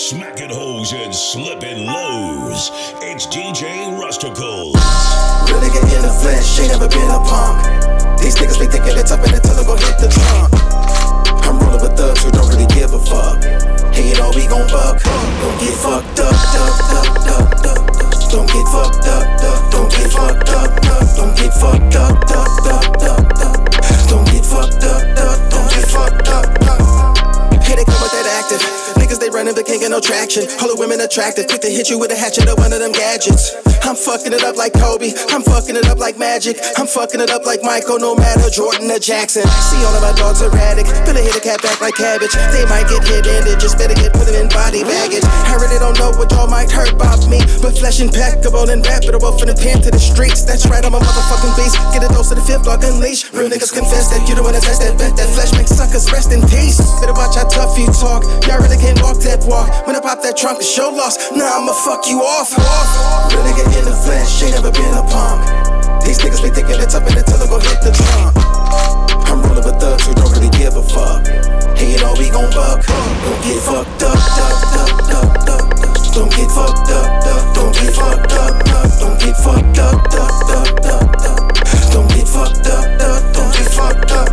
Smacking hoes and slipping lows. It's DJ Rusticles. Really get in the flesh, ain't never been a punk. These niggas be thinking it's up and until they gon' hit the trunk. I'm rolling with thugs who don't really give a fuck. Hey, you know we gon' buck. Don't get fucked up, Don't get fucked up, Don't get fucked up, Don't get fucked up, Don't get fucked up, Don't get fucked up. Here they come with that active. Niggas they running but can't get no traction. All the women attractive, quick to hit you with a hatchet or one of them gadgets. I'm fucking it up like Kobe, I'm fucking it up like Magic, I'm fucking it up like Michael, no matter Jordan or Jackson. See all of my dogs erratic, finna hit a cat back like cabbage. They might get hit-handed, just better get put in body baggage. I really don't know what y'all might hurt about me, but flesh impeccable and reputable from the pen to the streets. That's right, I'm a motherfucking beast. Get a dose of the fifth dog unleash. Real niggas confess that you don't wanna test that bet. That flesh makes suckers rest in peace. Better watch how tough you talk, y'all really can't walk that walk. When I pop that trunk, it's show loss. Nah, I'ma fuck you off. Really get in the flesh, ain't never been a punk. These niggas be thinking it's up and until they gon' hit the trunk. I'm rolling with thugs who don't really give a fuck. Hey, you know we gon' buck. Don't get fucked up, Don't get fucked up, Don't get fucked up, Don't get fucked up, Don't get fucked up, Don't get fucked up.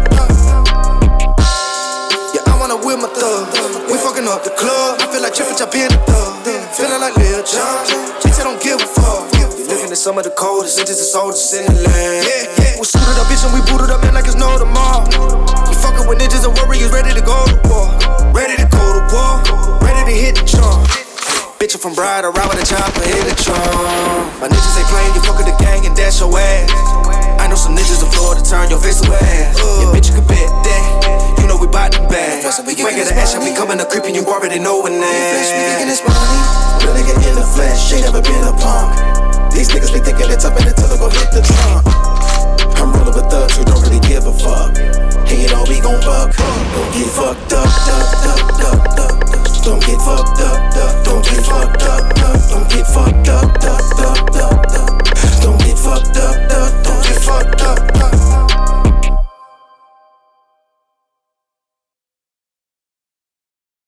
Yeah, I wanna whip my thug. We fucking up the club. I feel like Chip and Chop in the thug. Feeling like Lil Jon. Bitch, I don't give a fuck. Looking at some of the coldest, it's just the soldiers in the land. Yeah. We suited up, bitch, and we booted up, man, like it's no tomorrow. We fucking with ninjas and warriors, ready to go to war. Ready to go to war, ready to hit the trunk. Bitch, I'm from Bride, I ride with a chopper in the trunk. My ninjas ain't playing, you fuck with the gang and dash your ass. I know some ninjas in Florida, turn your face away. Yeah, bitch, you can bet that. You know we bout them bad. Break it the ass, I be coming to creeping, you already know when that. Really get in the flesh, ain't never been a punk. These niggas be thinking it's up and until they gon' hit the trunk. I'm rolling with thugs who don't really give a fuck. Hey, you know we gon' buck. Don't get fucked up, Don't get fucked up, Don't get fucked up, Don't get fucked up,